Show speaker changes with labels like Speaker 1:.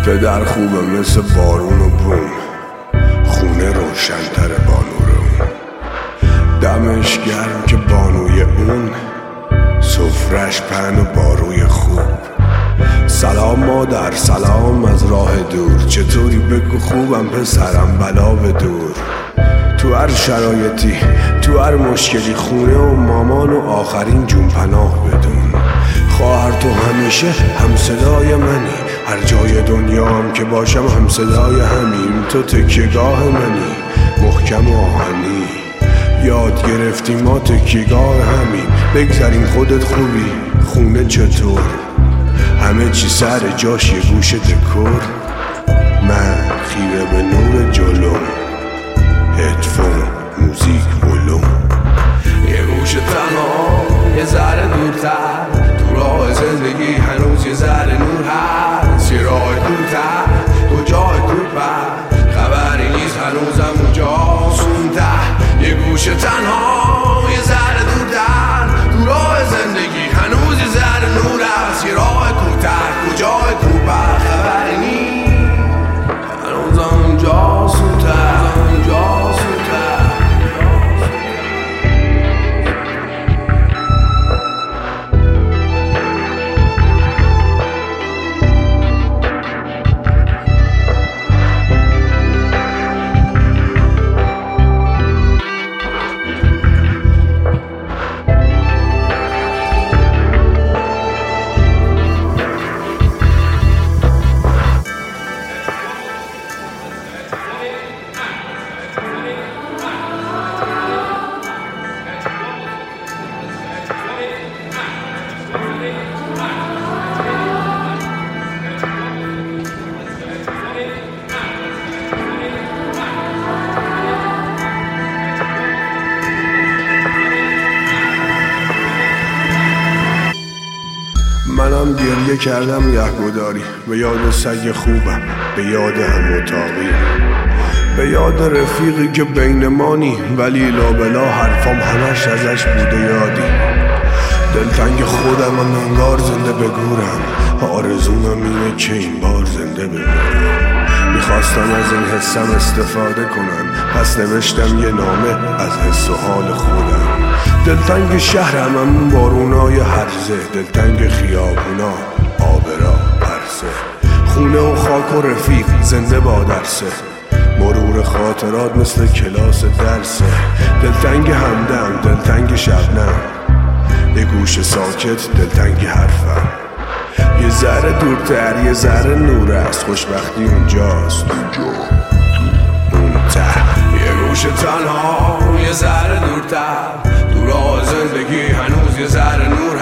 Speaker 1: پدر خوبه مثل بارون و بوم، خونه روشن‌تر بانو رو. دمش گرم که بانوی اون، سفرش پهن و باروی خوب. سلام مادر، سلام از راه دور، چطوری بگو خوبم پسرم بلا به دور. تو هر شرایطی، تو هر مشکلی، خونه و مامان و آخرین جون پناه بدون. خواهر تو همیشه هم صدای منی، هر جای دنیا هم که باشم هم صدای همیم. تو تکیه‌گاه منی، محکم و آهنی، یاد گرفتیم ما تکیه‌گاه همیم. بگذاریم خودت خوبی، خونه چطور؟ همه چی سر جاش، یه گوش دکور. من خیره به نور جلو، هدفون موزیک ولوم. یه گوش تنها، یه ذره دورتر، تو راه زندگی هنوز یه ذره نور هست. یه راه دورتر، کجای دور بر، خبری نیست هنوزم اونجاست اون ته. یه گوش تنها، یه ذره دورتر، تو راه زندگی هنوز یه ذره نور هست. یه راه کوتاه، کجای دور بر، خبری نیست هنوزم اونجاست اون ته. منم گریه کردم یهگداری، به یاد سگ خوبم، به یاد هم اتاقی، به یاد رفیقی که بین مانی، ولی لابلا حرفام همش ازش بوده یادی. دلتنگ خودم هم انگار زنده بگورم، آرزومم اینه که این بار زنده بگورم. میخواستم از این حسم استفاده کنم، پس نوشتم یه نامه از حس و حال خودم. دلتنگ شهرم هم بارونای هرزه، دلتنگ خیابونا آبرا پرسه. خونه و خاک و رفیق زنده با درسه، مرور خاطرات مثل کلاس درسه. دلتنگ همدم، دلتنگ شبنم، یه گوش ساکت دلتنگ حرفم. یه ذره دورتر، یه ذره نور است، خوشبختی اونجاست اون ته. یه گوش تنها، یه ذره دورتر، تو راه زندگی هنوز یه ذره نور